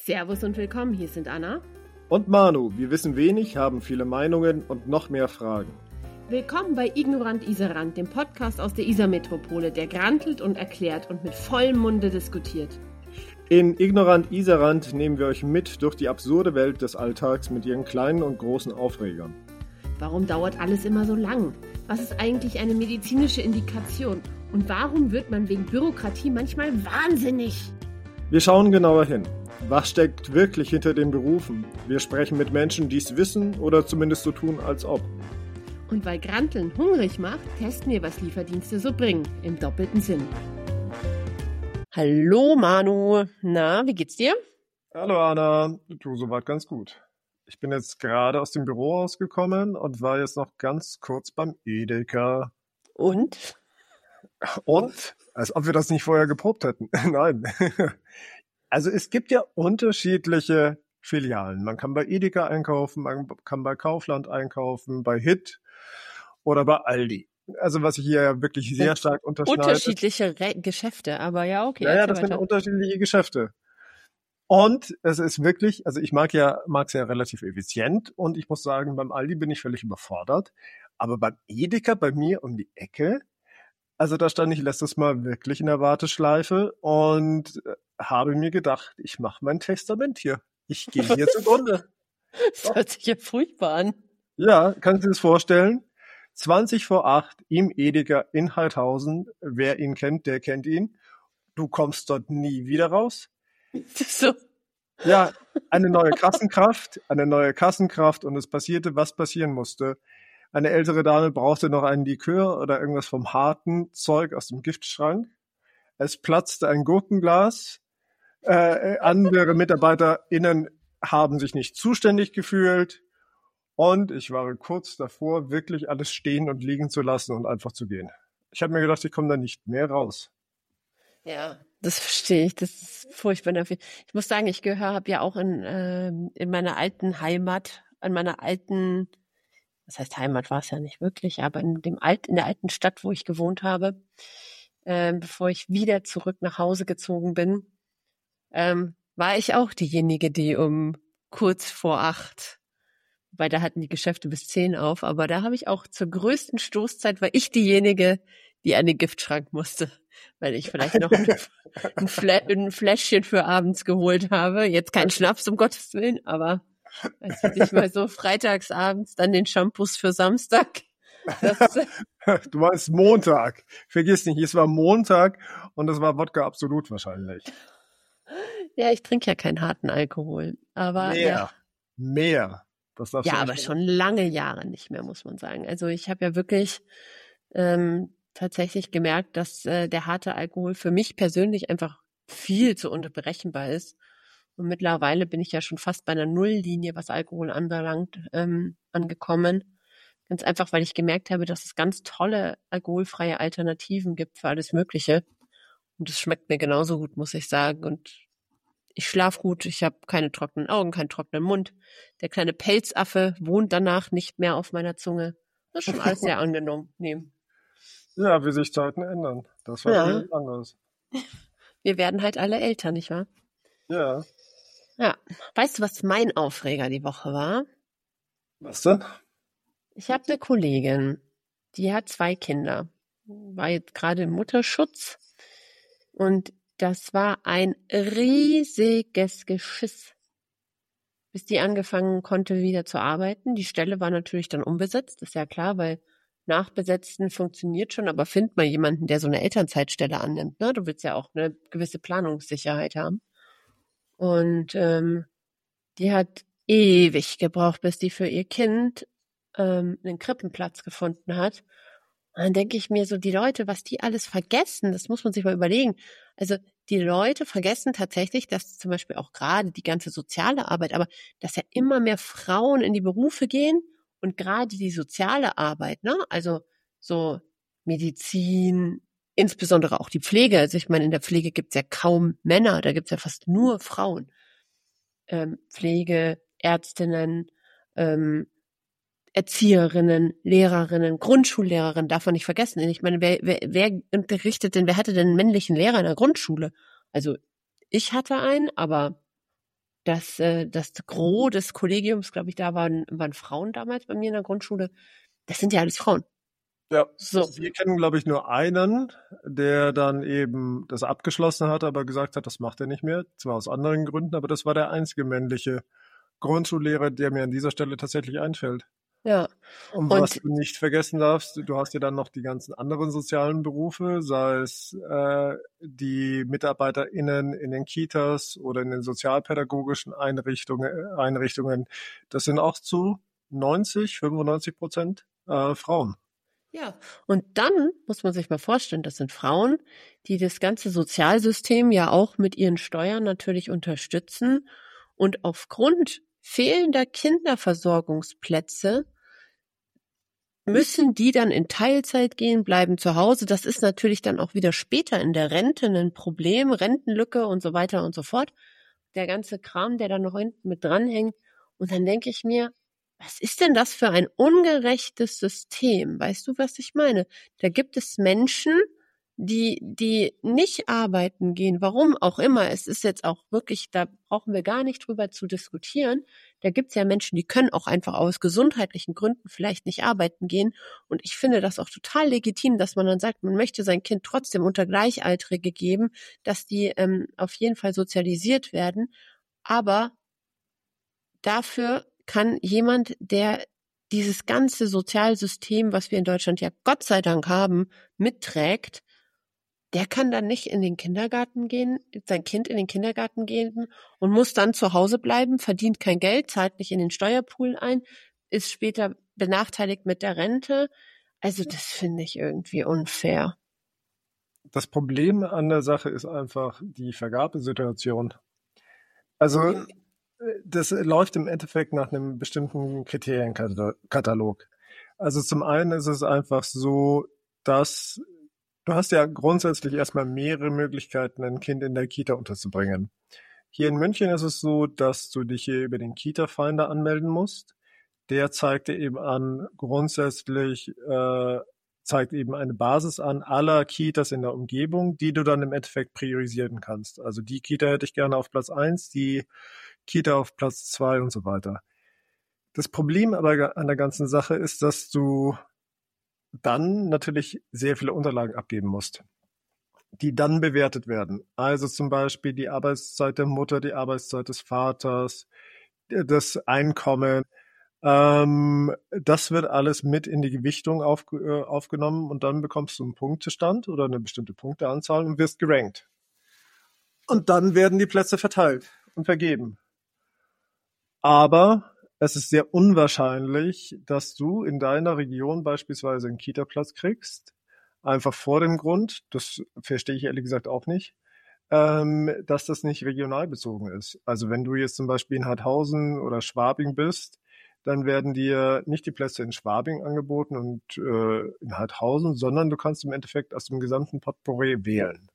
Servus und willkommen, hier sind Anna und Manu. Wir wissen wenig, haben viele Meinungen und noch mehr Fragen. Willkommen bei Ignorant Isarand, dem Podcast aus der Isarmetropole, der grantelt und erklärt und mit vollem Munde diskutiert. In Ignorant Isarand nehmen wir euch mit durch die absurde Welt des Alltags mit ihren kleinen und großen Aufregern. Warum dauert alles immer so lang? Was ist eigentlich eine medizinische Indikation? Und warum wird man wegen Bürokratie manchmal wahnsinnig? Wir schauen genauer hin. Was steckt wirklich hinter den Berufen? Wir sprechen mit Menschen, die es wissen oder zumindest so tun, als ob. Und weil Granteln hungrig macht, testen wir, was Lieferdienste so bringen, im doppelten Sinn. Hallo Manu, na, wie geht's dir? Hallo Anna, du, soweit ganz gut. Ich bin jetzt gerade aus dem Büro rausgekommen und war jetzt noch ganz kurz beim Edeka. Und? Und? Als ob wir das nicht vorher geprobt hätten. Nein. Also es gibt ja unterschiedliche Filialen. Man kann bei Edeka einkaufen, man kann bei Kaufland einkaufen, bei HIT oder bei Aldi. Also was sich hier ja wirklich sehr stark unterscheidet. Unterschiedliche Geschäfte, aber ja, okay. Ja, das sind unterschiedliche Geschäfte. Und es ist wirklich, also ich mag's ja relativ effizient und ich muss sagen, beim Aldi bin ich völlig überfordert. Aber beim Edeka bei mir um die Ecke, also da stand ich letztes Mal wirklich in der Warteschleife und habe mir gedacht, ich mache mein Testament hier. Ich gehe hier zugrunde. Das hört sich ja furchtbar an. Ja, kannst du dir das vorstellen? 7:20 im Edeka in Heidhausen. Wer ihn kennt, der kennt ihn. Du kommst dort nie wieder raus. So. Ja, eine neue Kassenkraft und es passierte, was passieren musste. Eine ältere Dame brauchte noch einen Likör oder irgendwas vom harten Zeug aus dem Giftschrank. Es platzte ein Gurkenglas. Andere MitarbeiterInnen haben sich nicht zuständig gefühlt. Und ich war kurz davor, wirklich alles stehen und liegen zu lassen und einfach zu gehen. Ich habe mir gedacht, ich komme da nicht mehr raus. Ja, das verstehe ich. Das ist furchtbar nervig. Ich muss sagen, ich habe ja auch in meiner alten Heimat, was heißt Heimat war es ja nicht wirklich, aber in der alten Stadt, wo ich gewohnt habe, bevor ich wieder zurück nach Hause gezogen bin, war ich auch diejenige, die um kurz vor 8, weil da hatten die Geschäfte bis 10 auf, aber da habe ich auch zur größten Stoßzeit, war ich diejenige, die an den Giftschrank musste, weil ich vielleicht noch ein Fläschchen für abends geholt habe. Jetzt kein Schnaps, um Gottes Willen, aber als ich mal so freitagsabends dann den Shampoos für Samstag. Du meinst Montag. Vergiss nicht, es war Montag und es war Wodka Absolut wahrscheinlich. Ja, ich trinke ja keinen harten Alkohol, aber Mehr. Das darfst ja, aber schon lange Jahre nicht mehr, muss man sagen. Also ich habe ja wirklich tatsächlich gemerkt, dass der harte Alkohol für mich persönlich einfach viel zu unberechenbar ist. Und mittlerweile bin ich ja schon fast bei einer Nulllinie, was Alkohol anbelangt, angekommen. Ganz einfach, weil ich gemerkt habe, dass es ganz tolle alkoholfreie Alternativen gibt für alles Mögliche. Und es schmeckt mir genauso gut, muss ich sagen. Und ich schlafe gut, ich habe keine trockenen Augen, keinen trockenen Mund. Der kleine Pelzaffe wohnt danach nicht mehr auf meiner Zunge. Das ist schon alles sehr angenehm. Ja, wie sich Zeiten ändern. Das war schon anders. Wir werden halt alle älter, nicht wahr? Ja. Ja. Weißt du, was mein Aufreger die Woche war? Was denn? Ich habe eine Kollegin, die hat 2 Kinder, war jetzt gerade im Mutterschutz und das war ein riesiges Geschiss, bis die angefangen konnte wieder zu arbeiten. Die Stelle war natürlich dann unbesetzt, ist ja klar, weil Nachbesetzten funktioniert schon, aber find mal jemanden, der so eine Elternzeitstelle annimmt. Ne? Du willst ja auch eine gewisse Planungssicherheit haben. Und die hat ewig gebraucht, bis die für ihr Kind einen Krippenplatz gefunden hat. Und dann denke ich mir so, die Leute, was die alles vergessen, das muss man sich mal überlegen. Also die Leute vergessen tatsächlich, dass zum Beispiel auch gerade die ganze soziale Arbeit, aber dass ja immer mehr Frauen in die Berufe gehen und gerade die soziale Arbeit, ne, also so Medizin, insbesondere auch die Pflege. Also ich meine, in der Pflege gibt's ja kaum Männer, da gibt's ja fast nur Frauen. Pflege, Ärztinnen, Erzieherinnen, Lehrerinnen, Grundschullehrerinnen, darf man nicht vergessen. Ich meine, wer unterrichtet denn, wer hatte denn einen männlichen Lehrer in der Grundschule? Also ich hatte einen, aber das Gros des Kollegiums, glaube ich, da waren Frauen damals bei mir in der Grundschule. Das sind ja alles Frauen. Ja, So. wir kennen, glaube ich, nur einen, der dann eben das abgeschlossen hat, aber gesagt hat, das macht er nicht mehr. Zwar aus anderen Gründen, aber das war der einzige männliche Grundschullehrer, der mir an dieser Stelle tatsächlich einfällt. Ja. Und was Und du nicht vergessen darfst, du hast ja dann noch die ganzen anderen sozialen Berufe, sei es die MitarbeiterInnen in den Kitas oder in den sozialpädagogischen Einrichtungen. Das sind auch zu 95% Frauen. ja, und dann muss man sich mal vorstellen, das sind Frauen, die das ganze Sozialsystem ja auch mit ihren Steuern natürlich unterstützen. Und aufgrund fehlender Kinderversorgungsplätze müssen die dann in Teilzeit gehen, bleiben zu Hause. Das ist natürlich dann auch wieder später in der Rente ein Problem, Rentenlücke und so weiter und so fort. Der ganze Kram, der da noch hinten mit dranhängt. Und dann denke ich mir, was ist denn das für ein ungerechtes System? Weißt du, was ich meine? Da gibt es Menschen, die nicht arbeiten gehen, warum auch immer. Es ist jetzt auch wirklich, da brauchen wir gar nicht drüber zu diskutieren. Da gibt es ja Menschen, die können auch einfach aus gesundheitlichen Gründen vielleicht nicht arbeiten gehen. Und ich finde das auch total legitim, dass man dann sagt, man möchte sein Kind trotzdem unter Gleichaltrige geben, dass die auf jeden Fall sozialisiert werden. Aber dafür kann jemand, der dieses ganze Sozialsystem, was wir in Deutschland ja Gott sei Dank haben, mitträgt, der kann dann nicht in den Kindergarten gehen, sein Kind in den Kindergarten geben und muss dann zu Hause bleiben, verdient kein Geld, zahlt nicht in den Steuerpool ein, ist später benachteiligt mit der Rente. Also das finde ich irgendwie unfair. Das Problem an der Sache ist einfach die Vergabesituation. Also das läuft im Endeffekt nach einem bestimmten Kriterienkatalog. Also zum einen ist es einfach so, dass du hast ja grundsätzlich erstmal mehrere Möglichkeiten, ein Kind in der Kita unterzubringen. Hier in München ist es so, dass du dich hier über den Kita-Finder anmelden musst. Der zeigt dir eben an, grundsätzlich zeigt eben eine Basis an aller Kitas in der Umgebung, die du dann im Endeffekt priorisieren kannst. Also die Kita hätte ich gerne auf Platz 1, die Kita auf Platz 2 und so weiter. Das Problem aber an der ganzen Sache ist, dass du dann natürlich sehr viele Unterlagen abgeben musst, die dann bewertet werden. Also zum Beispiel die Arbeitszeit der Mutter, die Arbeitszeit des Vaters, das Einkommen. Das wird alles mit in die Gewichtung aufgenommen und dann bekommst du einen Punktestand oder eine bestimmte Punkteanzahl und wirst gerankt. Und dann werden die Plätze verteilt und vergeben. Aber es ist sehr unwahrscheinlich, dass du in deiner Region beispielsweise einen Kita-Platz kriegst. Einfach vor dem Grund, das verstehe ich ehrlich gesagt auch nicht, dass das nicht regional bezogen ist. Also wenn du jetzt zum Beispiel in Harthausen oder Schwabing bist, dann werden dir nicht die Plätze in Schwabing angeboten und in Harthausen, sondern du kannst im Endeffekt aus dem gesamten Potpourri wählen.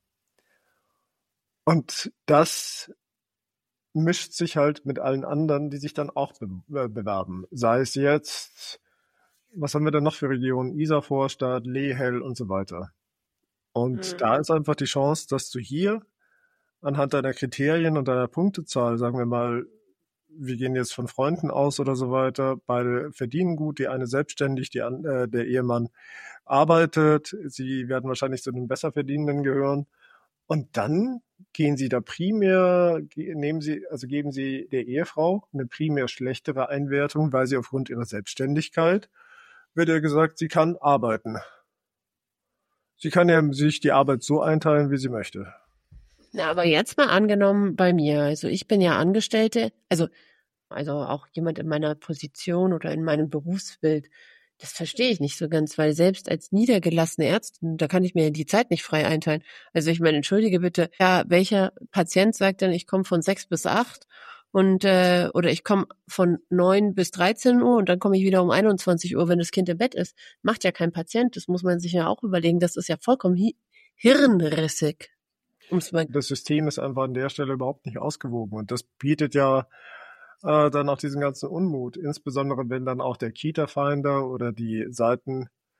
Und das mischt sich halt mit allen anderen, die sich dann auch bewerben. Sei es jetzt, was haben wir denn noch für Regionen? Isarvorstadt, Lehel und so weiter. Und da ist einfach die Chance, dass du hier anhand deiner Kriterien und deiner Punktezahl, sagen wir mal, wir gehen jetzt von Freunden aus oder so weiter, beide verdienen gut, die eine selbstständig, der Ehemann arbeitet, sie werden wahrscheinlich zu den Besserverdienenden gehören. Und dann gehen sie da primär, geben sie der Ehefrau eine primär schlechtere Einwertung, weil sie aufgrund ihrer Selbstständigkeit, wird ihr gesagt, sie kann arbeiten. Sie kann ja sich die Arbeit so einteilen, wie sie möchte. Na, aber jetzt mal angenommen bei mir, also ich bin ja Angestellte, also auch jemand in meiner Position oder in meinem Berufsbild, das verstehe ich nicht so ganz, weil selbst als niedergelassene Ärztin, da kann ich mir die Zeit nicht frei einteilen. Also ich meine, entschuldige bitte, ja, welcher Patient sagt denn, ich komme von 6 bis 8 und oder ich komme von 9 bis 13 Uhr und dann komme ich wieder um 21 Uhr, wenn das Kind im Bett ist. Macht ja kein Patient, das muss man sich ja auch überlegen, das ist ja vollkommen hirnrissig. Das System ist einfach an der Stelle überhaupt nicht ausgewogen und das bietet ja dann auch diesen ganzen Unmut, insbesondere wenn dann auch der Kita-Finder oder die Seiten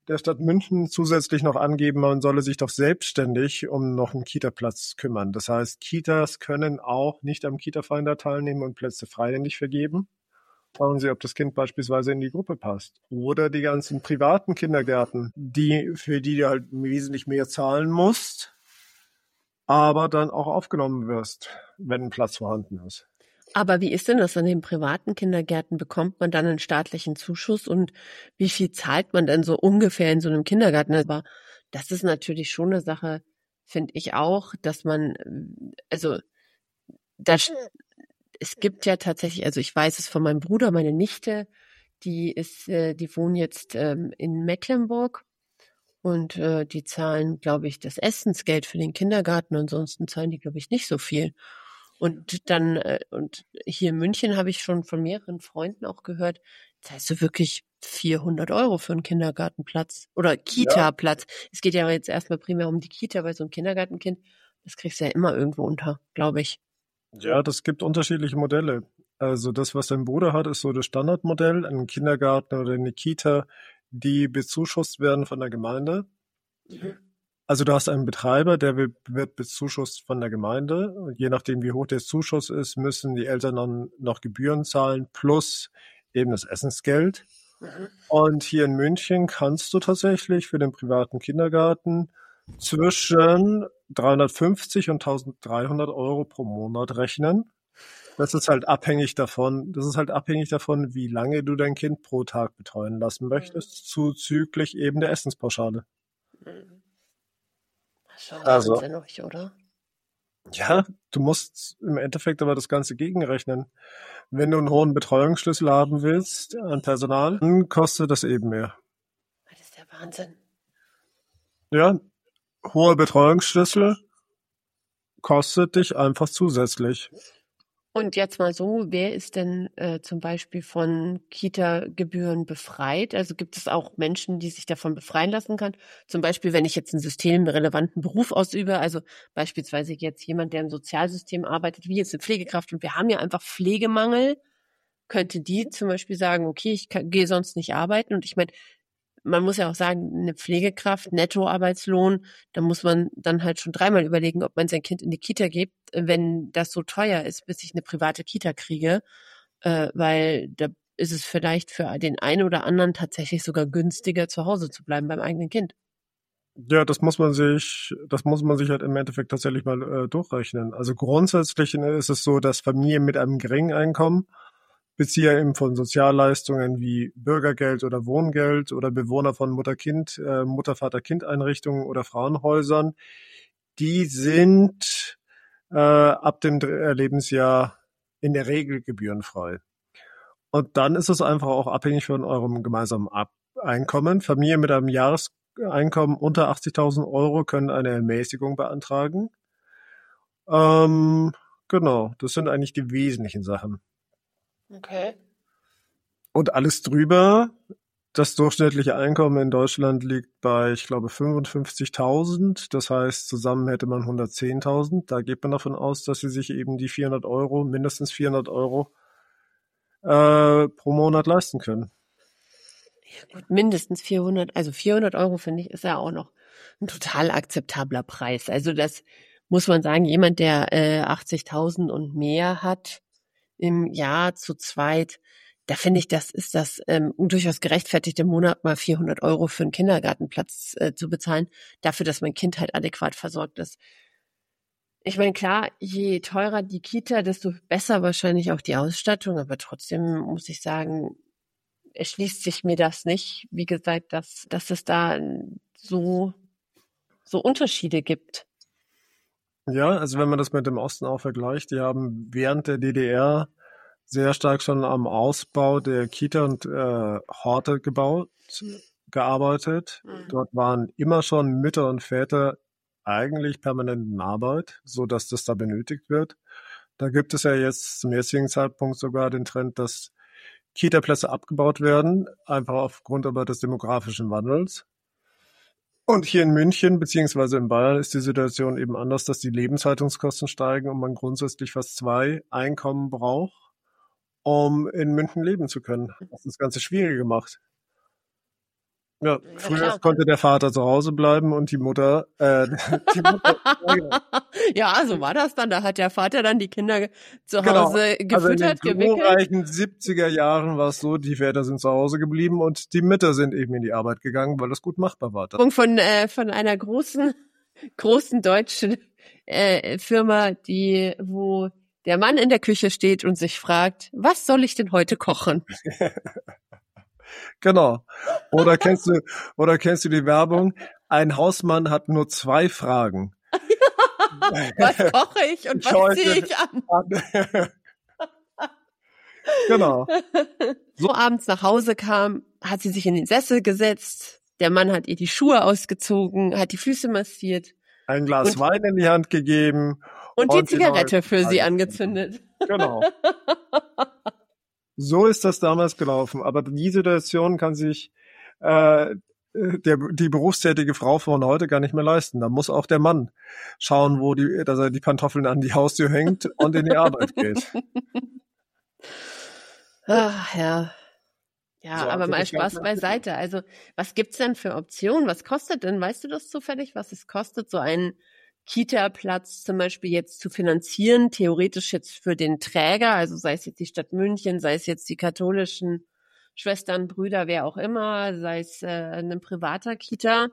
der Stadt München zusätzlich noch angeben, man solle sich doch selbstständig um noch einen Kita-Platz kümmern. Das heißt, Kitas können auch nicht am Kita-Finder teilnehmen und Plätze freihändig vergeben. Schauen Sie, ob das Kind beispielsweise in die Gruppe passt. Oder die ganzen privaten Kindergärten, für die du halt wesentlich mehr zahlen musst, aber dann auch aufgenommen wirst, wenn ein Platz vorhanden ist. Aber wie ist denn das an den privaten Kindergärten? Bekommt man dann einen staatlichen Zuschuss und wie viel zahlt man denn so ungefähr in so einem Kindergarten? Aber das ist natürlich schon eine Sache, finde ich auch, dass man, also das, es gibt ja tatsächlich, also ich weiß es von meinem Bruder, meine Nichte, die wohnen jetzt in Mecklenburg und die zahlen, glaube ich, das Essensgeld für den Kindergarten. Ansonsten zahlen die, glaube ich, nicht so viel. Und dann, und hier in München habe ich schon von mehreren Freunden auch gehört, zahlst du wirklich 400 Euro für einen Kindergartenplatz oder Kita-Platz. Es geht ja jetzt erstmal primär um die Kita, weil so ein Kindergartenkind, das kriegst du ja immer irgendwo unter, glaube ich. Ja, das gibt unterschiedliche Modelle. Also das, was dein Bruder hat, ist so das Standardmodell, ein Kindergarten oder eine Kita, die bezuschusst werden von der Gemeinde. Also du hast einen Betreiber, der wird bezuschusst von der Gemeinde. Und je nachdem, wie hoch der Zuschuss ist, müssen die Eltern dann noch Gebühren zahlen plus eben das Essensgeld. Und hier in München kannst du tatsächlich für den privaten Kindergarten zwischen 350 und 1300 Euro pro Monat rechnen. Das ist halt abhängig davon, wie lange du dein Kind pro Tag betreuen lassen möchtest, zuzüglich eben der Essenspauschale. Das ist schon Also, wahnsinnig, oder? ja, du musst im Endeffekt aber das Ganze gegenrechnen. Wenn du einen hohen Betreuungsschlüssel haben willst an Personal, dann kostet das eben mehr. Das ist der Wahnsinn. Ja, hoher Betreuungsschlüssel kostet dich einfach zusätzlich. Und jetzt mal so, wer ist denn zum Beispiel von Kita-Gebühren befreit? Also gibt es auch Menschen, die sich davon befreien lassen kann? Zum Beispiel, wenn ich jetzt einen systemrelevanten Beruf ausübe, also beispielsweise jetzt jemand, der im Sozialsystem arbeitet, wie jetzt eine Pflegekraft, und wir haben ja einfach Pflegemangel, könnte die zum Beispiel sagen, okay, gehe sonst nicht arbeiten. Und ich meine, man muss ja auch sagen, eine Pflegekraft, Nettoarbeitslohn, da muss man dann halt schon dreimal überlegen, ob man sein Kind in die Kita gibt, wenn das so teuer ist, bis ich eine private Kita kriege, weil da ist es vielleicht für den einen oder anderen tatsächlich sogar günstiger, zu Hause zu bleiben beim eigenen Kind. Ja, das muss man sich halt im Endeffekt tatsächlich mal durchrechnen. Also grundsätzlich ist es so, dass Familien mit einem geringen Einkommen, Bezieher eben von Sozialleistungen wie Bürgergeld oder Wohngeld oder Bewohner von Mutter-Vater-Kind-Einrichtungen oder Frauenhäusern, die sind ab dem Lebensjahr in der Regel gebührenfrei. Und dann ist es einfach auch abhängig von eurem gemeinsamen Einkommen. Familien mit einem Jahreseinkommen unter 80.000 Euro können eine Ermäßigung beantragen. Genau, das sind eigentlich die wesentlichen Sachen. Okay. Und alles drüber, das durchschnittliche Einkommen in Deutschland liegt bei, ich glaube, 55.000. Das heißt, zusammen hätte man 110.000. Da geht man davon aus, dass sie sich eben die 400 Euro, mindestens 400 Euro pro Monat leisten können. Ja, gut, mindestens 400, also 400 Euro finde ich, ist ja auch noch ein total akzeptabler Preis. Also das muss man sagen, jemand, der 80.000 und mehr hat im Jahr zu zweit, da finde ich, das ist das durchaus gerechtfertigt, im Monat mal 400 Euro für einen Kindergartenplatz zu bezahlen, dafür, dass mein Kind halt adäquat versorgt ist. Ich meine, klar, je teurer die Kita, desto besser wahrscheinlich auch die Ausstattung, aber trotzdem muss ich sagen, erschließt sich mir das nicht, wie gesagt, dass es da so Unterschiede gibt. Ja, also wenn man das mit dem Osten auch vergleicht, die haben während der DDR sehr stark schon am Ausbau der Kita und Horte gearbeitet. Dort waren immer schon Mütter und Väter eigentlich permanent in Arbeit, so dass das da benötigt wird. Da gibt es ja jetzt zum jetzigen Zeitpunkt sogar den Trend, dass Kita-Plätze abgebaut werden, einfach aufgrund aber des demografischen Wandels. Und hier in München beziehungsweise in Bayern ist die Situation eben anders, dass die Lebenshaltungskosten steigen und man grundsätzlich fast 2 Einkommen braucht, um in München leben zu können. Was das Ganze schwieriger macht. Ja, Ja, früher klar. konnte der Vater zu Hause bleiben und die Mutter, die Mutter, Ja, so war das dann. Da hat der Vater dann die Kinder zu genau. Hause Also in den gefüttert, gewickelt. glorreichen 70er Jahren war es so, die Väter sind zu Hause geblieben und die Mütter sind eben in die Arbeit gegangen, weil das gut machbar war. Von einer großen deutschen Firma, wo der Mann in der Küche steht und sich fragt, was soll ich denn heute kochen? Genau. Oder kennst du die Werbung? Ein Hausmann hat nur 2 Fragen. Was koche ich und was ziehe ich an? Genau. So abends nach Hause kam, hat sie sich in den Sessel gesetzt. Der Mann hat ihr die Schuhe ausgezogen, hat die Füße massiert. Ein Glas Wein in die Hand gegeben. Und die Zigarette für sie angezündet. Genau. So ist das damals gelaufen. Aber die Situation kann sich die berufstätige Frau von heute gar nicht mehr leisten. Da muss auch der Mann schauen, dass er die Pantoffeln an die Haustür hängt und in die Arbeit geht. Ach, ja. Ja, So, aber also mal das Spaß Ganze- beiseite. Also, was gibt's denn für Optionen? Was kostet denn? Weißt du das zufällig, was es kostet, so einen Kita-Platz zum Beispiel jetzt zu finanzieren? Theoretisch jetzt für den Träger, also sei es jetzt die Stadt München, sei es jetzt die katholischen Schwestern, Brüder, wer auch immer, sei es eine privater Kita.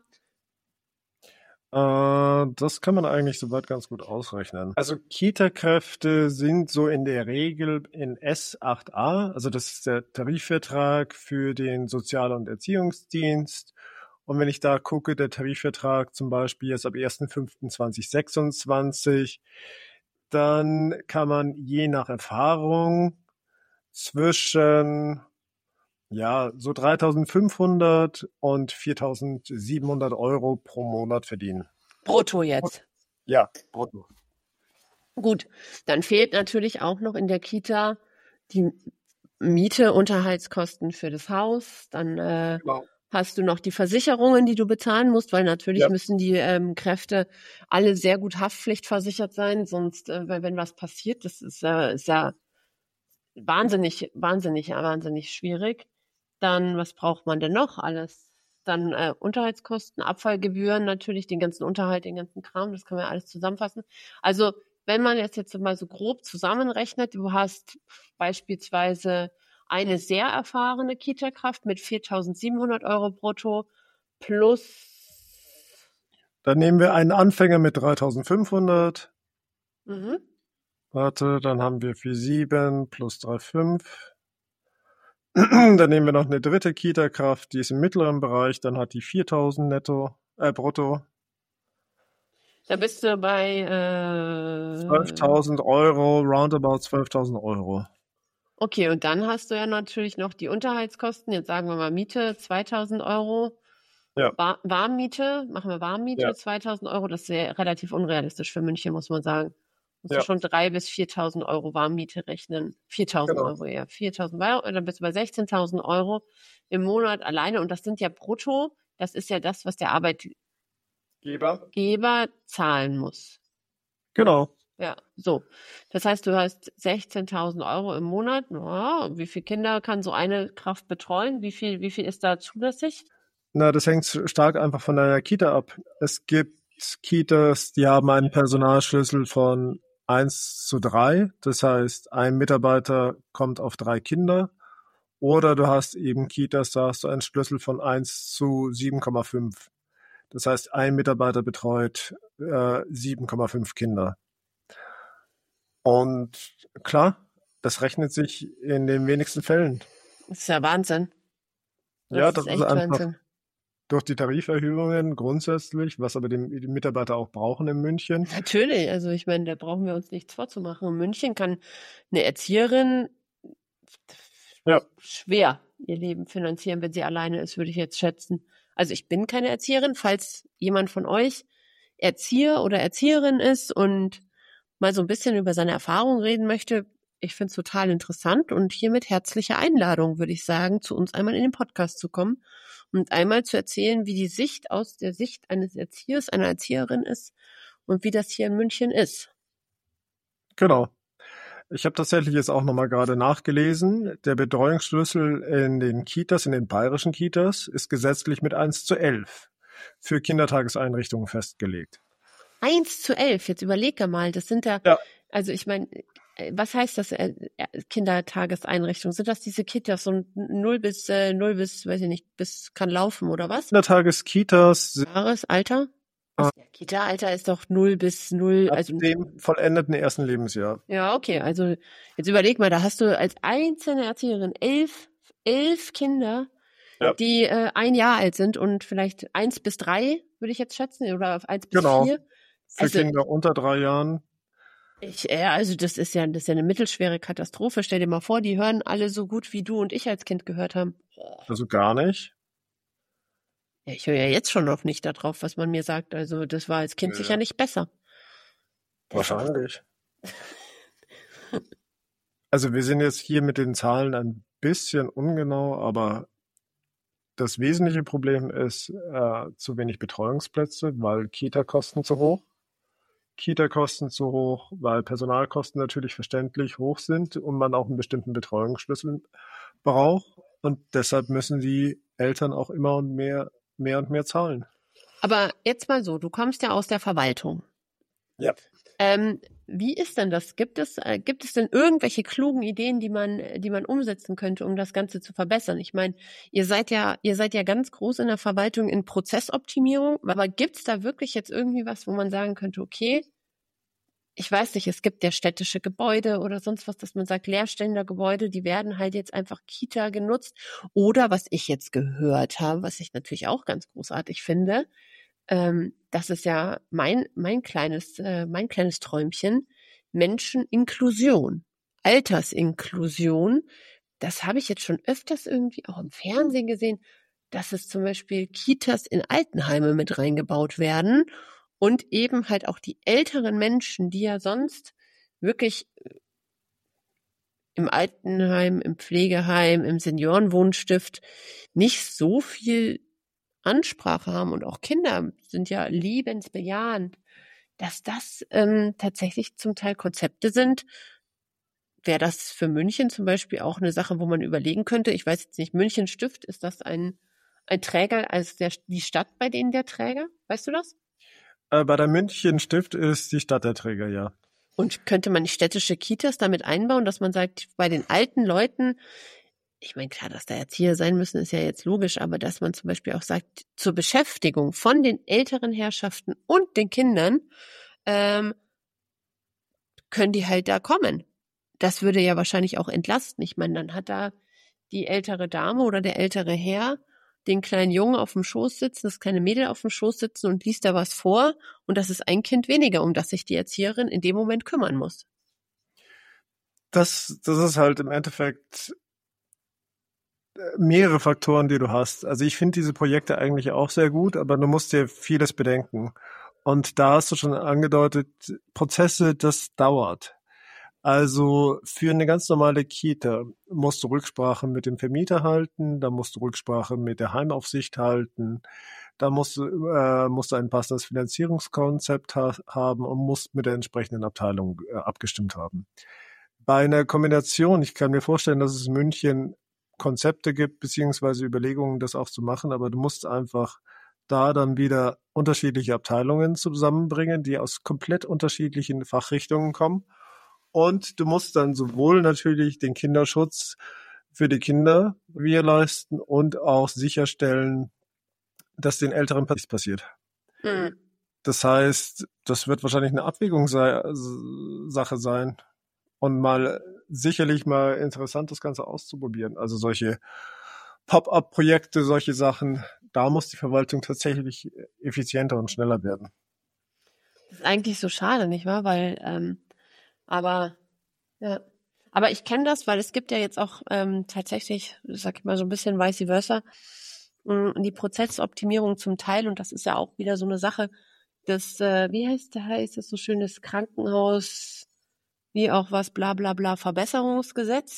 Das kann man eigentlich soweit ganz gut ausrechnen. Also Kita-Kräfte sind so in der Regel in S8a, also das ist der Tarifvertrag für den Sozial- und Erziehungsdienst. Und wenn ich da gucke, der Tarifvertrag zum Beispiel jetzt ab 1.5.2026, dann kann man je nach Erfahrung zwischen so 3.500 und 4.700 Euro pro Monat verdienen. Brutto jetzt. Ja, brutto. Gut, dann fehlt natürlich auch noch in der Kita die Miete, Unterhaltskosten für das Haus. Dann Genau. hast du noch die Versicherungen, die du bezahlen musst, weil natürlich müssen die Kräfte alle sehr gut haftpflichtversichert sein, sonst, wenn was passiert, das ist ja wahnsinnig schwierig. Dann, was braucht man denn noch alles? Dann Unterhaltskosten, Abfallgebühren natürlich, den ganzen Unterhalt, den ganzen Kram, das kann man ja alles zusammenfassen. Also wenn man jetzt mal so grob zusammenrechnet, du hast beispielsweise eine sehr erfahrene Kita-Kraft mit 4.700 Euro brutto plus... Dann nehmen wir einen Anfänger mit 3.500. Mhm. Warte, dann haben wir 4,7 plus 3,5. Dann nehmen wir noch eine dritte Kita-Kraft, die ist im mittleren Bereich, dann hat die 4.000 brutto. Da bist du bei 12.000 Euro, roundabout 12.000 Euro. Okay, und dann hast du ja natürlich noch die Unterhaltskosten. Jetzt sagen wir mal Miete, 2.000 Euro. Ja. Warmmiete, machen wir Warmmiete, Ja. 2.000 Euro. Das ist ja relativ unrealistisch für München, muss man sagen. Musst Ja. du schon 3.000 bis 4.000 Euro Warmmiete rechnen. 4.000 Genau. Euro eher. 4.000 Euro, dann bist du bei 16.000 Euro im Monat alleine. Und das sind ja brutto. Das ist ja das, was der Arbeitgeber zahlen muss. Genau. Ja, so. Das heißt, du hast 16.000 Euro im Monat. Ja, wie viele Kinder kann so eine Kraft betreuen? Wie viel ist da zulässig? Na, das hängt stark einfach von deiner Kita ab. Es gibt Kitas, die haben einen Personalschlüssel von 1:3. Das heißt, ein Mitarbeiter kommt auf 3 Kinder. Oder du hast eben Kitas, da hast du einen Schlüssel von 1:7,5. Das heißt, ein Mitarbeiter betreut 7,5 Kinder. Und klar, das rechnet sich in den wenigsten Fällen. Das ist ja Wahnsinn. Das ist echt einfach Wahnsinn. durch die Tariferhöhungen grundsätzlich, was aber die Mitarbeiter auch brauchen in München. Natürlich, also ich meine, da brauchen wir uns nichts vorzumachen. In München kann eine Erzieherin schwer ihr Leben finanzieren, wenn sie alleine ist, würde ich jetzt schätzen. Also ich bin keine Erzieherin, falls jemand von euch Erzieher oder Erzieherin ist und mal so ein bisschen über seine Erfahrungen reden möchte, ich finde es total interessant und hiermit herzliche Einladung, würde ich sagen, zu uns einmal in den Podcast zu kommen und einmal zu erzählen, wie die Sicht aus der Sicht eines Erziehers, einer Erzieherin ist und wie das hier in München ist. Genau. Ich habe tatsächlich jetzt auch nochmal gerade nachgelesen. Der Betreuungsschlüssel in den Kitas, in den bayerischen Kitas, ist gesetzlich mit 1:11 für Kindertageseinrichtungen festgelegt. 1:11, jetzt überleg mal, das sind ja, Ja. also ich meine, was heißt das, Kindertageseinrichtungen? Sind das diese Kitas, so 0 bis, weiß ich nicht, bis kann laufen oder was? Kindertageskitas sind Jahresalter? Ja, Kita-Alter ist doch 0 bis 0, ab also dem vollendeten ersten Lebensjahr. ja, okay, also jetzt überleg mal, da hast du als einzelne Erzieherin 11 Kinder, Ja. die 1 Jahr alt sind und vielleicht 1 bis 3, würde ich jetzt schätzen, oder auf 1 bis Genau. 4. Für Also Kinder unter 3 Jahren. also das ist ja eine mittelschwere Katastrophe. Stell dir mal vor, die hören alle so gut, wie du und ich als Kind gehört haben. Also gar nicht. Ja, ich höre ja jetzt schon noch nicht darauf, was man mir sagt. Also das war als Kind Ja. sicher nicht besser. Wahrscheinlich. Also wir sind jetzt hier mit den Zahlen ein bisschen ungenau, aber das wesentliche Problem ist zu wenig Betreuungsplätze, weil Kita-Kosten zu hoch. Kita-Kosten zu hoch, weil Personalkosten natürlich verständlich hoch sind und man auch einen bestimmten Betreuungsschlüssel braucht. Und deshalb müssen die Eltern auch immer und mehr zahlen. Aber jetzt mal so, du kommst ja aus der Verwaltung. Ja. Wie ist denn das? Gibt es denn irgendwelche klugen Ideen, die man umsetzen könnte, um das Ganze zu verbessern? Ich meine, ihr seid ja ganz groß in der Verwaltung in Prozessoptimierung, aber gibt es da wirklich jetzt irgendwie was, wo man sagen könnte, okay, ich weiß nicht, es gibt ja städtische Gebäude oder sonst was, dass man sagt, leerstehende Gebäude, die werden halt jetzt einfach Kita genutzt. Oder was ich jetzt gehört habe, was ich natürlich auch ganz großartig finde, das ist ja mein kleines Träumchen, Menscheninklusion, Altersinklusion. Das habe ich jetzt schon öfters irgendwie auch im Fernsehen gesehen, dass es zum Beispiel Kitas in Altenheime mit reingebaut werden und eben halt auch die älteren Menschen, die ja sonst wirklich im Altenheim, im Pflegeheim, im Seniorenwohnstift nicht so viel Ansprache haben und auch Kinder sind ja liebensbejahend, dass das tatsächlich zum Teil Konzepte sind. Wäre das für München zum Beispiel auch eine Sache, wo man überlegen könnte? Ich weiß jetzt nicht, München Stift, ist das ein Träger, als die Stadt bei denen der Träger? Weißt du das? Bei der München Stift ist die Stadt der Träger, ja. Und könnte man städtische Kitas damit einbauen, dass man sagt, bei den alten Leuten, ich meine, klar, dass da Erzieher sein müssen, ist ja jetzt logisch, aber dass man zum Beispiel auch sagt, zur Beschäftigung von den älteren Herrschaften und den Kindern können die halt da kommen. Das würde ja wahrscheinlich auch entlasten. Ich meine, dann hat da die ältere Dame oder der ältere Herr den kleinen Jungen auf dem Schoß sitzen, das kleine Mädel auf dem Schoß sitzen und liest da was vor und das ist ein Kind weniger, um das sich die Erzieherin in dem Moment kümmern muss. Das ist halt im Endeffekt mehrere Faktoren, die du hast. Also ich finde diese Projekte eigentlich auch sehr gut, aber du musst dir vieles bedenken. Und da hast du schon angedeutet, Prozesse, das dauert. Also für eine ganz normale Kita musst du Rücksprache mit dem Vermieter halten, da musst du Rücksprache mit der Heimaufsicht halten, da musst du ein passendes Finanzierungskonzept haben und musst mit der entsprechenden Abteilung abgestimmt haben. Bei einer Kombination, ich kann mir vorstellen, dass es in München Konzepte gibt, beziehungsweise Überlegungen, das auch zu machen, aber du musst einfach da dann wieder unterschiedliche Abteilungen zusammenbringen, die aus komplett unterschiedlichen Fachrichtungen kommen. Und du musst dann sowohl natürlich den Kinderschutz für die Kinder gewährleisten und auch sicherstellen, dass den Älteren nichts passiert. Mhm. Das heißt, das wird wahrscheinlich eine Abwägungssache sein und sicherlich mal interessant, das Ganze auszuprobieren. Also solche Pop-up-Projekte, solche Sachen, da muss die Verwaltung tatsächlich effizienter und schneller werden. Das ist eigentlich so schade, nicht wahr? Weil aber ich kenne das, weil es gibt ja jetzt auch tatsächlich, sag ich mal, so ein bisschen vice versa, die Prozessoptimierung zum Teil, und das ist ja auch wieder so eine Sache, das, wie heißt das so schönes Krankenhaus, wie auch was, bla bla bla, Verbesserungsgesetz.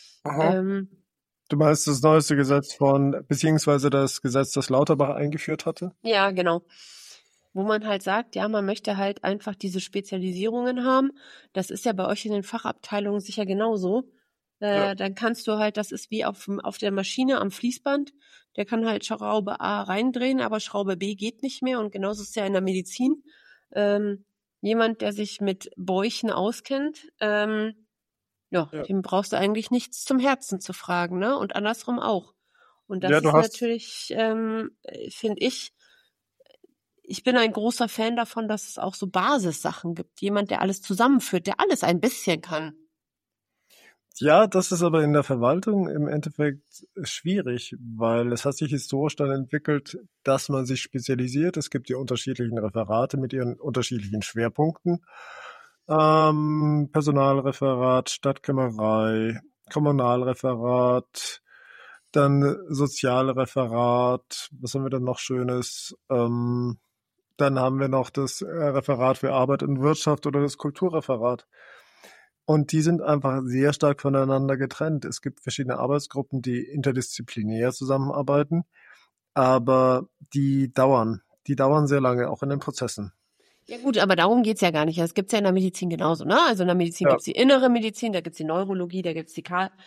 Du meinst das neueste Gesetz beziehungsweise das Gesetz, das Lauterbach eingeführt hatte? Ja, genau. wo man halt sagt, ja, man möchte halt einfach diese Spezialisierungen haben. Das ist ja bei euch in den Fachabteilungen sicher genauso. Ja. Dann kannst du halt, das ist wie auf der Maschine am Fließband, der kann halt Schraube A reindrehen, aber Schraube B geht nicht mehr und genauso ist es ja in der Medizin. Jemand, der sich mit Bäuchen auskennt, ja, Ja. dem brauchst du eigentlich nichts zum Herzen zu fragen, ne? Und andersrum auch. Und das Ja, du ist hast, natürlich, finde ich bin ein großer Fan davon, dass es auch so Basissachen gibt. Jemand, der alles zusammenführt, der alles ein bisschen kann. ja, das ist aber in der Verwaltung im Endeffekt schwierig, weil es hat sich historisch dann entwickelt, dass man sich spezialisiert. Es gibt die unterschiedlichen Referate mit ihren unterschiedlichen Schwerpunkten. Personalreferat, Stadtkämmerei, Kommunalreferat, dann Sozialreferat. Was haben wir dann noch Schönes? Dann haben wir noch das Referat für Arbeit und Wirtschaft oder das Kulturreferat. Und die sind einfach sehr stark voneinander getrennt. Es gibt verschiedene Arbeitsgruppen, die interdisziplinär zusammenarbeiten, aber die dauern. Die dauern sehr lange, auch in den Prozessen. Ja gut, aber darum geht's ja gar nicht. Das gibt's ja in der Medizin genauso, ne? Also in der Medizin Ja. gibt's die innere Medizin, da gibt's die Neurologie, da gibt's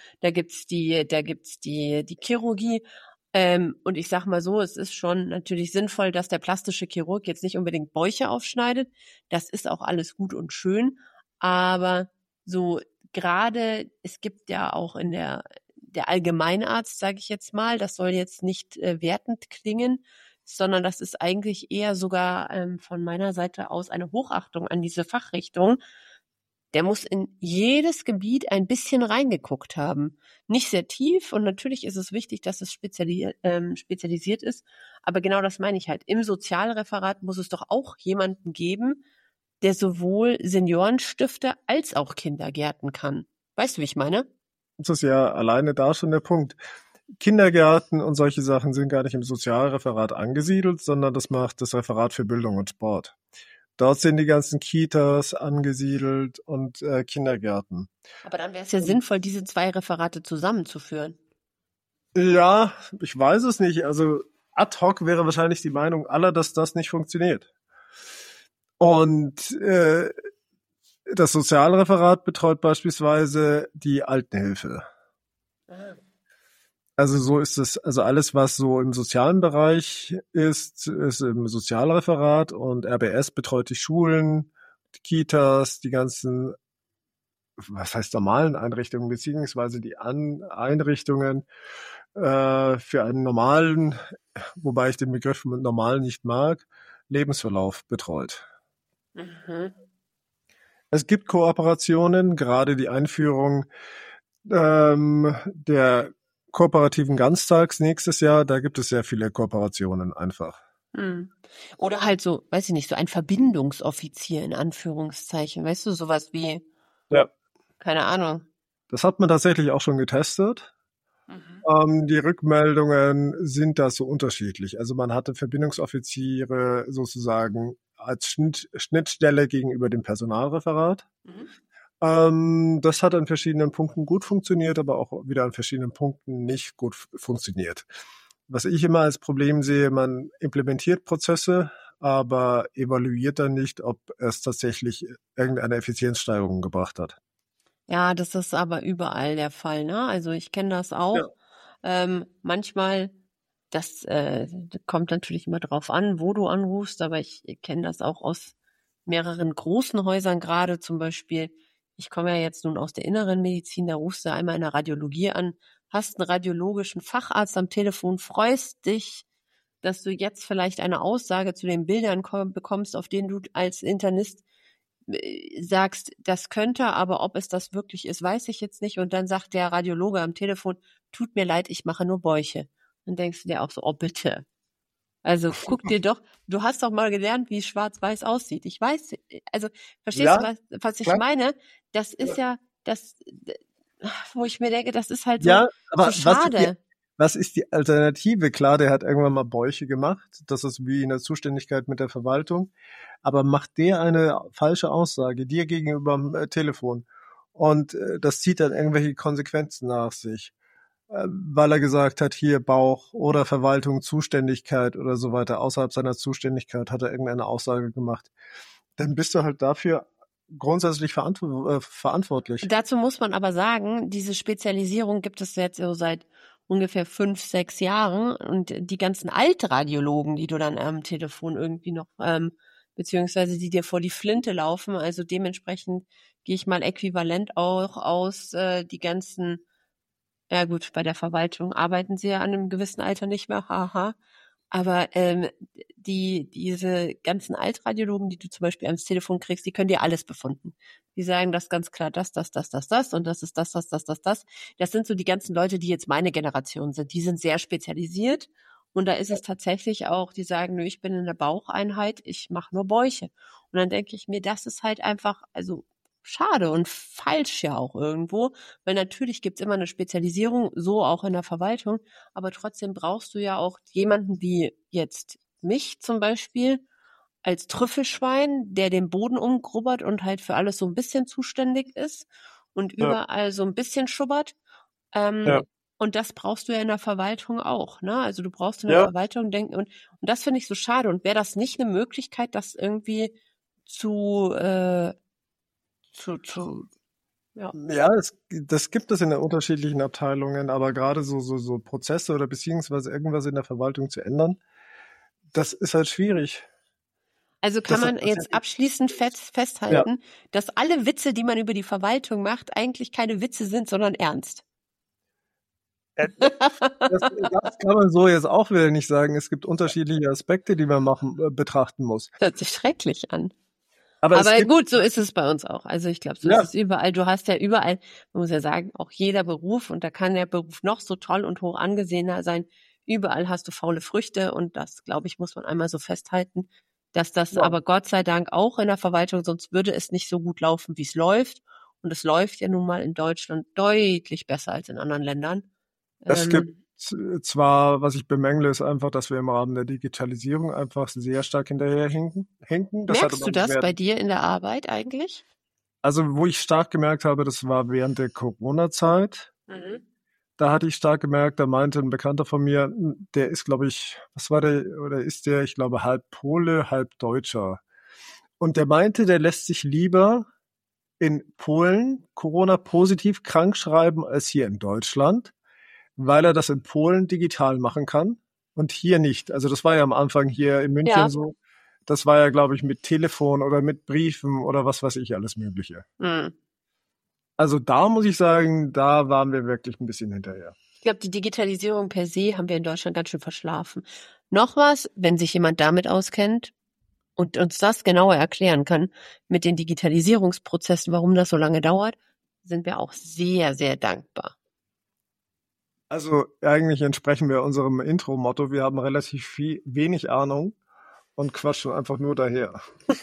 die Chirurgie. Und ich sag mal so, es ist schon natürlich sinnvoll, dass der plastische Chirurg jetzt nicht unbedingt Bäuche aufschneidet. Das ist auch alles gut und schön. Aber so gerade, es gibt ja auch der Allgemeinarzt, sage ich jetzt mal, das soll jetzt nicht wertend klingen, sondern das ist eigentlich eher sogar von meiner Seite aus eine Hochachtung an diese Fachrichtung. Der muss in jedes Gebiet ein bisschen reingeguckt haben. Nicht sehr tief und natürlich ist es wichtig, dass es spezialisiert ist. Aber genau das meine ich halt. Im Sozialreferat muss es doch auch jemanden geben, der sowohl Seniorenstifte als auch Kindergärten kann. Weißt du, wie ich meine? Das ist ja alleine da schon der Punkt. Kindergärten und solche Sachen sind gar nicht im Sozialreferat angesiedelt, sondern das macht das Referat für Bildung und Sport. Dort sind die ganzen Kitas angesiedelt und Kindergärten. Aber dann wäre es ja sinnvoll, diese zwei Referate zusammenzuführen. Ja, ich weiß es nicht. Also ad hoc wäre wahrscheinlich die Meinung aller, dass das nicht funktioniert. Und das Sozialreferat betreut beispielsweise die Altenhilfe. Ah. Also so ist es, also alles, was so im sozialen Bereich ist, ist im Sozialreferat und RBS betreut die Schulen, die Kitas, die ganzen, was heißt normalen Einrichtungen, beziehungsweise die Einrichtungen für einen normalen, wobei ich den Begriff normal nicht mag, Lebensverlauf betreut. Mhm. Es gibt Kooperationen, gerade die Einführung der kooperativen Ganztags nächstes Jahr, da gibt es sehr viele Kooperationen einfach. Hm. Oder halt so, weiß ich nicht, so ein Verbindungsoffizier in Anführungszeichen, weißt du, sowas wie, Ja. keine Ahnung. Das hat man tatsächlich auch schon getestet. Mhm. Die Rückmeldungen sind da so unterschiedlich. Also man hatte Verbindungsoffiziere sozusagen als Schnittstelle gegenüber dem Personalreferat. Das hat an verschiedenen Punkten gut funktioniert, aber auch wieder an verschiedenen Punkten nicht gut funktioniert. Was ich immer als Problem sehe, man implementiert Prozesse, aber evaluiert dann nicht, ob es tatsächlich irgendeine Effizienzsteigerung gebracht hat. Ja, das ist aber überall der Fall, ne? Also ich kenne das auch. Manchmal, das kommt natürlich immer drauf an, wo du anrufst, aber ich kenne das auch aus mehreren großen Häusern gerade. Zum Beispiel, ich komme ja jetzt nun aus der inneren Medizin, da rufst du einmal in der Radiologie an, hast einen radiologischen Facharzt am Telefon, freust dich, dass du jetzt vielleicht eine Aussage zu den Bildern bekommst, auf denen du als Internist sagst, das könnte, aber ob es das wirklich ist, weiß ich jetzt nicht. Und dann sagt der Radiologe am Telefon, tut mir leid, ich mache nur Bäuche. Dann denkst du dir auch so, oh bitte. Also guck dir doch, du hast doch mal gelernt, wie Schwarz-Weiß aussieht. Ich weiß, also verstehst du, Ja, was ich klar. meine? Das ist ja das, wo ich mir denke, das ist halt Ja, so aber schade. was ist die Alternative? Klar, der hat irgendwann mal Bäuche gemacht. Das ist wie in der Zuständigkeit mit der Verwaltung. Aber macht der eine falsche Aussage dir gegenüber am Telefon und das zieht dann irgendwelche Konsequenzen nach sich. weil er gesagt hat, hier Bauch oder Verwaltung, Zuständigkeit oder so weiter, außerhalb seiner Zuständigkeit hat er irgendeine Aussage gemacht, dann bist du halt dafür grundsätzlich verantwortlich. Dazu muss man aber sagen, diese Spezialisierung gibt es jetzt so seit ungefähr 5, 6 Jahren und die ganzen Altradiologen, die du dann am Telefon irgendwie noch, beziehungsweise die dir vor die Flinte laufen, also dementsprechend gehe ich mal äquivalent auch aus, die ganzen, ja gut, bei der Verwaltung arbeiten sie ja an einem gewissen Alter nicht mehr, haha. Aber diese ganzen Altradiologen, die du zum Beispiel ans Telefon kriegst, die können dir alles befunden. Die sagen das ganz klar, das und das ist das. Das sind so die ganzen Leute, die jetzt meine Generation sind. Die sind sehr spezialisiert und da ist es tatsächlich auch, die sagen, nö, ich bin in der Baucheinheit, ich mache nur Bäuche. Und dann denke ich mir, das ist halt einfach, also schade und falsch ja auch irgendwo, weil natürlich gibt's immer eine Spezialisierung, so auch in der Verwaltung, aber trotzdem brauchst du ja auch jemanden wie jetzt mich zum Beispiel als Trüffelschwein, der den Boden umgrubbert und halt für alles so ein bisschen zuständig ist und Ja, überall so ein bisschen schubbert. Ähm, ja, und das brauchst du ja in der Verwaltung auch, ne? Also du brauchst in der ja. Verwaltung denken und das finde ich so schade. Und wäre das nicht eine Möglichkeit, das irgendwie zu, ja. Ja, das gibt es in den unterschiedlichen Abteilungen, aber gerade so Prozesse oder beziehungsweise irgendwas in der Verwaltung zu ändern, das ist halt schwierig. Also kann Das, man das, jetzt abschließend ja, festhalten, dass alle Witze, die man über die Verwaltung macht, eigentlich keine Witze sind, sondern ernst. äh, das kann man so jetzt auch wieder nicht sagen. Es gibt unterschiedliche Aspekte, die man betrachten muss. Hört sich schrecklich an. Aber es Aber gibt, gut, so ist es bei uns auch. Also ich glaube, so ist ja, es überall. Du hast ja überall, man muss ja sagen, auch jeder Beruf, und da kann der Beruf noch so toll und hoch angesehener sein, überall hast du faule Früchte und das, glaube ich, muss man einmal so festhalten, dass das ja, aber Gott sei Dank auch in der Verwaltung, sonst würde es nicht so gut laufen, wie es läuft. Und es läuft ja nun mal in Deutschland deutlich besser als in anderen Ländern. es gibt Ähm, zwar, was ich bemängle, ist einfach, dass wir im Rahmen der Digitalisierung einfach sehr stark hinken. Das hat Merkst aber du das bei während, dir in der Arbeit eigentlich? also wo ich stark gemerkt habe, das war während der Corona-Zeit. Mhm. Da hatte ich stark gemerkt, da meinte ein Bekannter von mir, der ist, glaube ich, was war der, oder ist der, ich glaube, halb Pole, halb Deutscher. Und der meinte, der lässt sich lieber in Polen Corona-positiv krank schreiben als hier in Deutschland, weil er das in Polen digital machen kann und hier nicht. Also das war ja am Anfang hier in München Ja. so. Das war ja, glaube ich, mit Telefon oder mit Briefen oder was weiß ich, alles Mögliche. Mhm. Also da muss ich sagen, da waren wir wirklich ein bisschen hinterher. Ich glaube, die Digitalisierung per se haben wir in Deutschland ganz schön verschlafen. Noch was, wenn sich jemand damit auskennt und uns das genauer erklären kann mit den Digitalisierungsprozessen, warum das so lange dauert, sind wir auch sehr, sehr dankbar. Also eigentlich entsprechen wir unserem Intro-Motto. Wir haben relativ wenig Ahnung und quatschen einfach nur daher.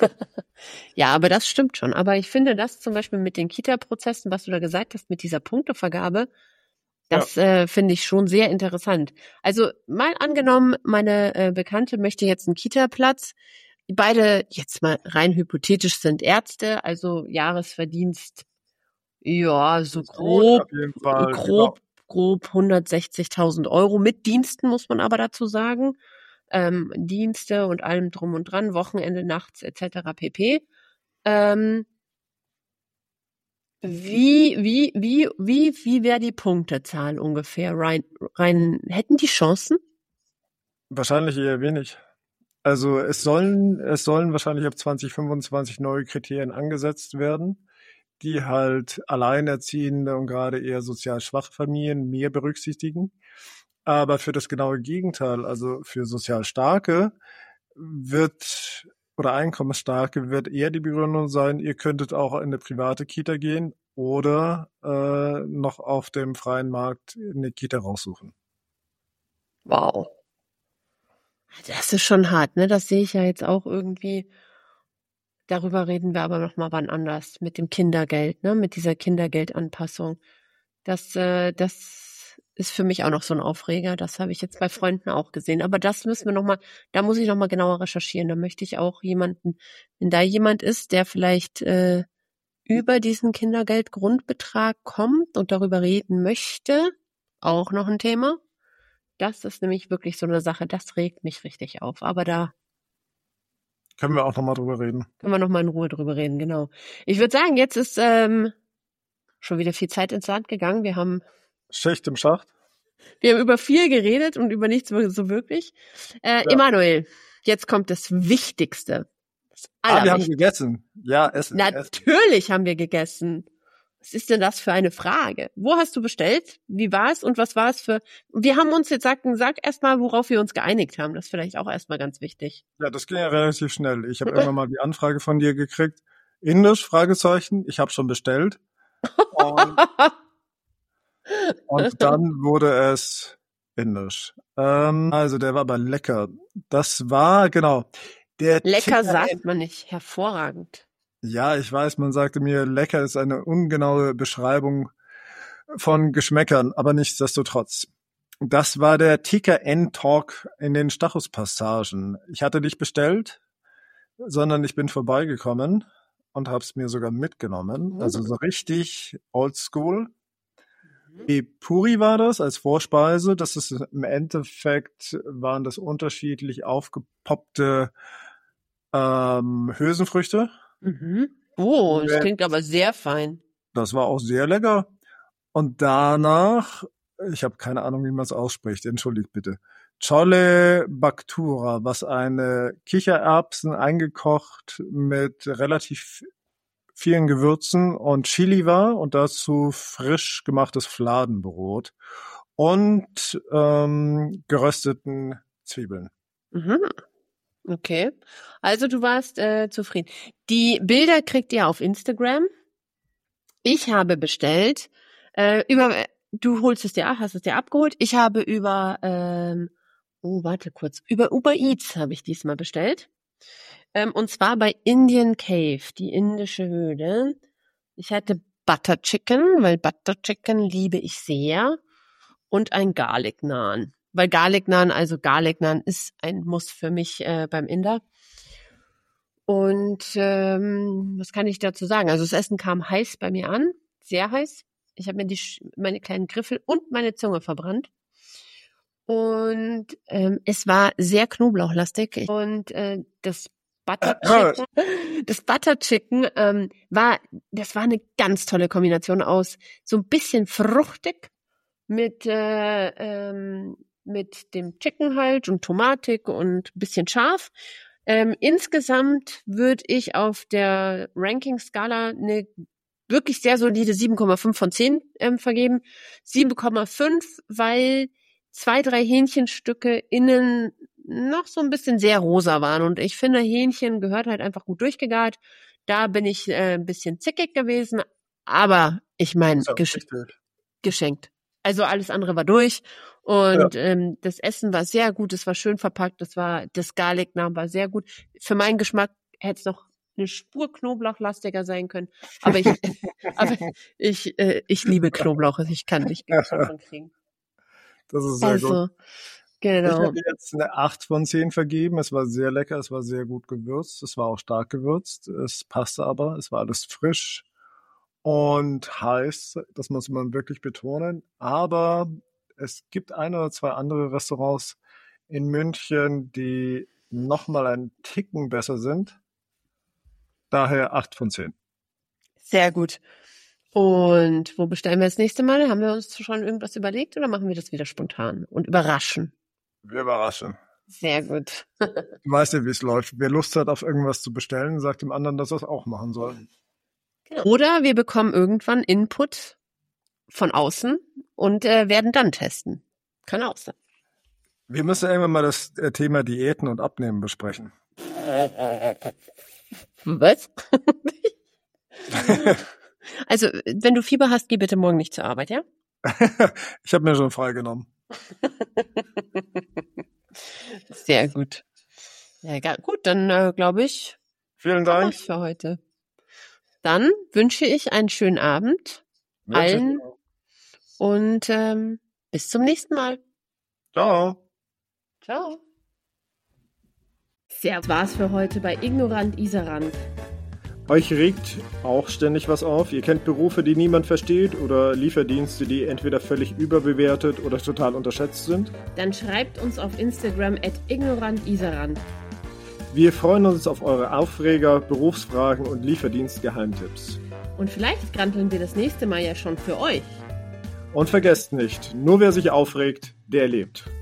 Ja, aber das stimmt schon. Aber ich finde das zum Beispiel mit den Kita-Prozessen, was du da gesagt hast, mit dieser Punktevergabe, Ja, das finde ich schon sehr interessant. Also mal angenommen, meine Bekannte möchte jetzt einen Kita-Platz. Beide jetzt mal rein hypothetisch sind Ärzte, also Jahresverdienst, ja, so ist gut, auf grob, jeden Fall, genau. grob, grob 160.000 Euro mit Diensten, muss man aber dazu sagen. Dienste und allem drum und dran, Wochenende, nachts etc. pp. Ähm, wie wäre die Punktezahl ungefähr? Hätten die Chancen? Wahrscheinlich eher wenig. Also es sollen wahrscheinlich ab 2025 neue Kriterien angesetzt werden, die halt Alleinerziehende und gerade eher sozial schwache Familien mehr berücksichtigen. Aber für das genaue Gegenteil, also für sozial starke wird oder einkommensstarke wird eher die Begründung sein, ihr könntet auch in eine private Kita gehen oder noch auf dem freien Markt eine Kita raussuchen. Wow. Das ist schon hart, ne? Das sehe ich ja jetzt auch irgendwie. Darüber reden wir aber noch mal wann anders mit dem Kindergeld, ne? Mit dieser Kindergeldanpassung. Das ist für mich auch noch so ein Aufreger. Das habe ich jetzt bei Freunden auch gesehen. Aber das müssen wir noch mal, da muss ich noch mal genauer recherchieren. Da möchte ich auch jemanden, wenn da jemand ist, der vielleicht über diesen Kindergeldgrundbetrag kommt und darüber reden möchte, auch noch ein Thema. Das ist nämlich wirklich so eine Sache, das regt mich richtig auf. Aber da Können wir auch nochmal drüber reden. können wir noch mal in Ruhe drüber reden, genau. Ich würde sagen, jetzt ist schon wieder viel Zeit ins Land gegangen. Wir haben Schicht im Schacht. über viel geredet und über nichts so wirklich. Emanuel, jetzt kommt das Wichtigste. Das wir haben Allerwichtigste. gegessen. Ja, essen. Natürlich haben wir gegessen. Was ist denn das für eine Frage? Wo hast du bestellt? Wie war es und was war es für... Wir haben uns jetzt sag erstmal, worauf wir uns geeinigt haben. Das ist vielleicht auch erstmal ganz wichtig. Ja, das ging ja relativ schnell. Ich habe irgendwann mal die Anfrage von dir gekriegt. Indisch, Fragezeichen. Ich habe schon bestellt. Und dann wurde es indisch. Also der war aber lecker. Das war, genau. Lecker sagt man nicht. Hervorragend. Ja, ich weiß, man sagte mir, lecker ist eine ungenaue Beschreibung von Geschmäckern, aber nichtsdestotrotz. Das war der TKN-Talk in den Stachus-Passagen. Ich hatte nicht bestellt, sondern ich bin vorbeigekommen und habe es mir sogar mitgenommen. Also so richtig oldschool. Puri war das als Vorspeise. Das ist im Endeffekt, waren das unterschiedlich aufgepoppte Hülsenfrüchte. Oh, das klingt aber sehr fein. Das war auch sehr lecker. Und danach, ich habe keine Ahnung, wie man es ausspricht, entschuldigt bitte. Chole Bhaktura, was eine Kichererbsen eingekocht mit relativ vielen Gewürzen und Chili war und dazu frisch gemachtes Fladenbrot und gerösteten Zwiebeln. Okay, also du warst zufrieden. Die Bilder kriegt ihr auf Instagram. Ich habe bestellt, du holst es dir ab, hast es dir abgeholt. Ich habe über Uber Eats habe ich diesmal bestellt. Und zwar bei Indian Cave, die indische Höhle. Ich hatte Butter Chicken, weil Butter Chicken liebe ich sehr. Und ein Garlic Naan. Weil Garlic Naan ist ein Muss für mich beim Inder. Und was kann ich dazu sagen? Also das Essen kam heiß bei mir an, sehr heiß. Ich habe mir meine kleinen Griffel und meine Zunge verbrannt. Und es war sehr knoblauchlastig. Und das Butter Chicken war eine ganz tolle Kombination aus so ein bisschen fruchtig mit dem Chicken halt und Tomatik und ein bisschen scharf. Insgesamt würde ich auf der Ranking-Skala eine wirklich sehr solide 7,5 von 10 vergeben. 7,5, weil 2, 3 Hähnchenstücke innen noch so ein bisschen sehr rosa waren. Und ich finde, Hähnchen gehört halt einfach gut durchgegart. Da bin ich ein bisschen zickig gewesen. Aber ich meine, geschenkt. Also alles andere war durch. Und das Essen war sehr gut. Es war schön verpackt. Das Garlic Naan war sehr gut. Für meinen Geschmack hätte es noch eine Spur knoblauchlastiger sein können. Aber ich liebe Knoblauch. Also ich kann nicht genug davon kriegen. Das ist sehr gut. Genau. Ich habe jetzt eine 8 von 10 vergeben. Es war sehr lecker, es war sehr gut gewürzt, es war auch stark gewürzt. Es passte aber, es war alles frisch und heiß. Das muss man wirklich betonen. Aber es gibt 1 oder 2 andere Restaurants in München, die nochmal einen Ticken besser sind. Daher 8 von 10. Sehr gut. Und wo bestellen wir das nächste Mal? Haben wir uns schon irgendwas überlegt oder machen wir das wieder spontan und überraschen? Wir überraschen. Sehr gut. Du weißt ja, wie es läuft. Wer Lust hat, auf irgendwas zu bestellen, sagt dem anderen, dass er es auch machen soll. Oder wir bekommen irgendwann Input von außen und werden dann testen. Kann auch sein. Wir müssen irgendwann mal das Thema Diäten und Abnehmen besprechen. Was? Also, wenn du Fieber hast, geh bitte morgen nicht zur Arbeit, ja? Ich habe mir schon freigenommen. Sehr gut. Ja, gut, dann glaube ich. Vielen Dank für heute. Dann wünsche ich einen schönen Abend allen und bis zum nächsten Mal. Ciao. Ciao. Das war's für heute bei Ignorant Isarand. Euch regt auch ständig was auf? Ihr kennt Berufe, die niemand versteht oder Lieferdienste, die entweder völlig überbewertet oder total unterschätzt sind? Dann schreibt uns auf Instagram @ignorantisaran. Wir freuen uns auf eure Aufreger, Berufsfragen und Lieferdienst-Geheimtipps. Und vielleicht granteln wir das nächste Mal ja schon für euch. Und vergesst nicht, nur wer sich aufregt, der lebt.